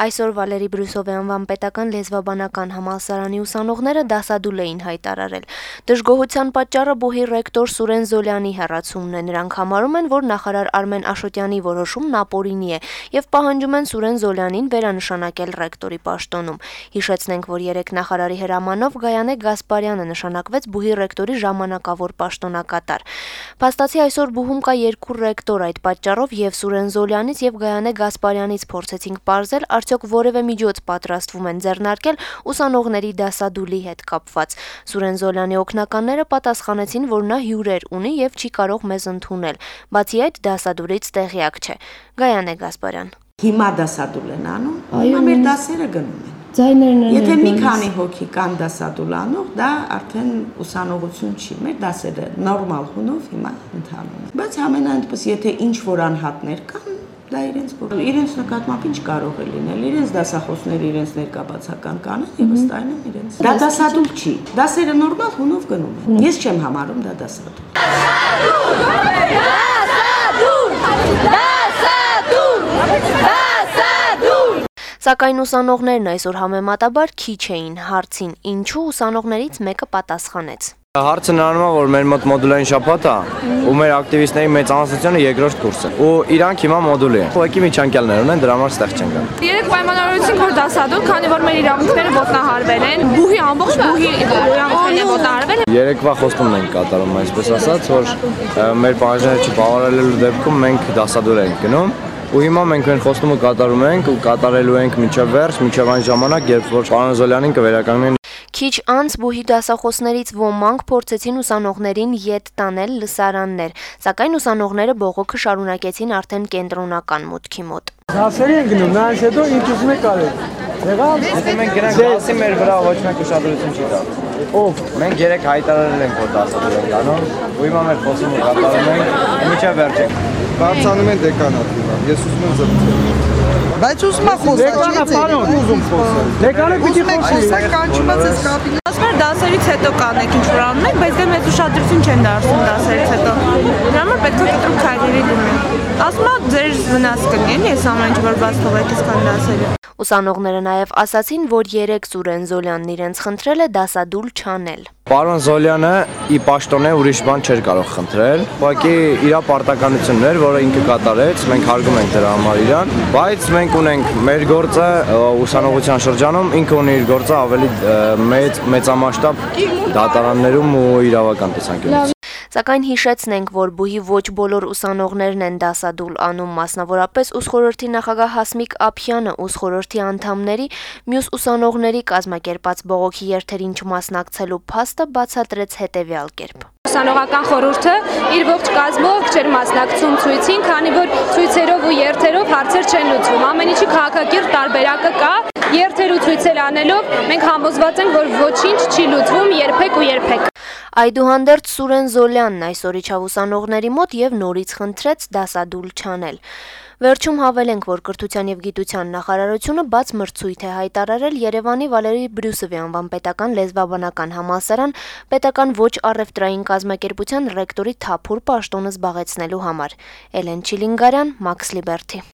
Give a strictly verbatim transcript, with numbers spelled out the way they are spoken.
Այսօր Վալերի Բրյուսովի անվան պետական լեզվաբանական համալսարանի ուսանողները դասադուլ էին հայտարարել։ Դժգոհության պատճառը բուհի ռեկտոր Սուրեն Զոլյանի հեռացումն է։ Նրանք համարում են, որ նախարար Արմեն Աշոտյանի որոշումն ապօրինի է եւ պահանջում են Սուրեն Զոլյանին վերանշանակել ռեկտորի պաշտոնում։ Հիշեցնենք, որ երեկ նախարարի հրամանով Գայանե Գասպարյանը նշանակվեց բուհի ռեկտորի ժամանակավոր պաշտոնակատար։ Փաստացի այսօր բուհում կա երկու ռեկտոր, այդ պատճառով եւ Սուրեն Զոլյանից եւ Գայանե Գասպարյանից փորձեցինք պարզել, արդյոք որևէ միջոց պատրաստվում են ձեռնարկել ուսանողների դասադուլի հետ կապված։ Սուրեն Զոլյանի օգնականները պատասխանեցին, որ նա հյուրեր ունի եւ չի կարող մեզ ընդունել։ Բացի այդ, դասադուլից տեղյակ չէ։ Գայանե Գասպարյան. Հիմա դասադուլ են անում, հիմա մեր դասերը գնում են։ Ձայներն են։ Եթե մի քանի հոգի կան դասադուլ անող, դա արդեն ուսանողություն չի։ Մեր դասերը նորմալ հունով հիմա ընթանում են։ Բայց ամենայնպես, եթե ինչ որ անհատներ կան, դա իրենց իրենց նկատմամբ ինչ կարող է լինել, իրենց դասախոսները իրենց ներկայացական կանեն եւ ըստ այն իրենց։ Դա դասադուլ չի։ Դասերը նորմալ հունով գնում են։ Ես չեմ համարում դա դասադուլ։ Սակայն ուսանողներն այսօր համեմատաբար քիչ էին։ Հարցին ինչու ուսանողներից մեկը պատասխանեց. Հարցը նրանում է, որ մեր մոտ մոդուլային շաբաթ է, ու մեր ակտիվիստների մեծամասնությունը երկրորդ կուրս է։ Ու իրանք հիմա մոդուլի են։ Ուղղակի միջանկյալներ ունեն, դրա համար ստեղ չեն գալ։ Երեք պայմանավորեցինք, որ դասադուլ, քանի որ մեր իրավունքները ոտնահարվել են, բուհի ամբողջ բուհի իրավունքները ոտնահարվել են։ Երեկվա խոստումն ենք կատարում, այսպես ասած, որ մեր պահանջները չբավարարելու դեպքում մենք դասադուլ ենք գնում։ Ու հիմա մենք այն խոստումը կատարում ենք ու կատարելու ենք մինչև վերջ, մինչև այն ժամանակ, երբ որ պարոն Զոլյանին կվերականգնեն։ Քիչ անց բուհի դասախոսներից ոմանք փորձեցին ուսանողներին ետ տանել լսարաններ, սակայն ուսանողները բողոքը շարունակեցին արդեն կենտրոնական մուտքի մոտ։ Դասերի են գնում, նրանց հետո ինչ ուզում եք արել։ Եղավ։ Եթե մենք գնանք դասի, մեր վրա ոչ մեկ ուշադրություն չի տա։ Ով։ Մենք երեք հայտարարել ենք, որ դասադուլ ենք անում, ու հիմա մեր խոստումը կատարում ենք, մինչև վերջ ենք։ Բարձանում են դեկանատ հիմա, ես ուզում եմ զրուցել։ Բայց ուզում եմ խոսալ, Դեկանը պարոն, ուզում խոսել։ Դեկանը պիտի խոսի։ կանչումած ես կաբինետ։ Ասում եմ դասերից հետո կանեք ինչ որ անում եք, բայց դե մեծ ուշադրություն չեն դարձնում դասերից հետո։ Դրա համար պետք է կտրուկ քայլերի դիմեն։ Ասում եմ ձեր վնաս կլինի, ես ամեն ինչ որ բաց թողեք իսկան դասերը։ Ուսանողները նաև ասացին, որ երեք Սուրեն Զոլյանն իրենց խնդրել է դասադուլ չանել։ Պարոն Զոլյանը ի պաշտոնե ուրիշ բան չէր կարող խնդրել, ուղղակի իր պարտականությունն էր, որը ինքը կատարեց, մենք հարգում ենք դրա համար իրան, բայց մենք ունենք մեր գործը ուսանողության շրջանում, ինքը ունի իր գործը ավելի մեծ մեծամասշտաբ դատարաններում ու իրավական տեսանկյունից։ Սակայն հիշեցնենք, որ բուհի ոչ բոլոր ուսանողներն են դասադուլ անում, մասնավորապես ուսխորհրդի նախագահ Հասմիկ Ափյանը ուսխորհրդի անդամների մյուս ուսանողների կազմակերպած բողոքի երթերին չմասնակցելու փաստը բացատրեց հետևյալ կերպ. Ուսանողական խորհուրդը իր ողջ կազմով չէր մասնակցում ցույցին, քանի որ ցույցերով ու երթերով հարցեր չեն լուծվում։ Ամեն ինչի քաղաքակիրթ տարբերակը կա։ Երթեր ու ցույցեր անելով մենք համոզված ենք, որ ոչինչ չի լուծվում երբեք ու երբեք։ Այդուհանդերձ Սուրեն Զոլյանն այսօր իջավ ուսանողների մոտ եւ նորից խնդրեց դասադուլ չանել։ Վերջում հավելենք, որ կրթության եւ գիտության նախարարությունը բաց մրցույթ է հայտարարել Երևանի Վալերի Բրյուսովի անվան պետական լեզվաբանական համալսարան պետական ոչ առևտրային կազմակերպության ռեկտորի թափուր պաշտոնը զբաղեցնելու համար։ Էլեն Չիլինգարյան, Մաքս Լիբերթի։